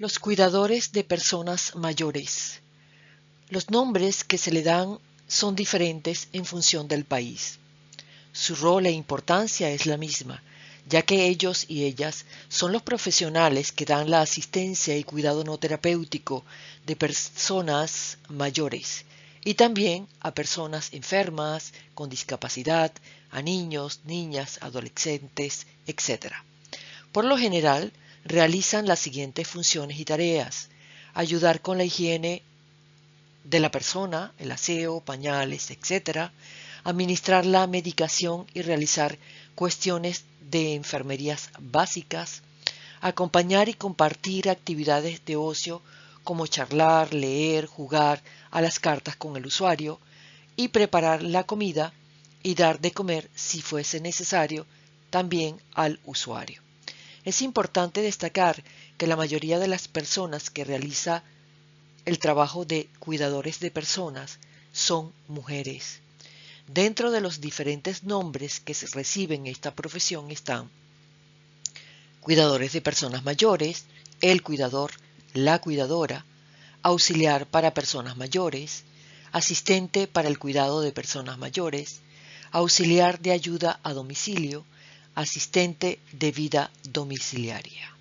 Los cuidadores de personas mayores. Los nombres que se le dan son diferentes en función del país. Su rol e importancia es la misma, ya que ellos y ellas son los profesionales que dan la asistencia y cuidado no terapéutico de personas mayores y también a personas enfermas, con discapacidad, a niños, niñas, adolescentes, etc. Por lo general, realizan las siguientes funciones y tareas: ayudar con la higiene de la persona, el aseo, pañales, etc., administrar la medicación y realizar cuestiones de enfermerías básicas, acompañar y compartir actividades de ocio como charlar, leer, jugar a las cartas con el usuario y preparar la comida y dar de comer si fuese necesario también al usuario. Es importante destacar que la mayoría de las personas que realiza el trabajo de cuidadores de personas son mujeres. Dentro de los diferentes nombres que se reciben en esta profesión están cuidadores de personas mayores, el cuidador, la cuidadora, auxiliar para personas mayores, asistente para el cuidado de personas mayores, auxiliar de ayuda a domicilio, asistente de vida domiciliaria.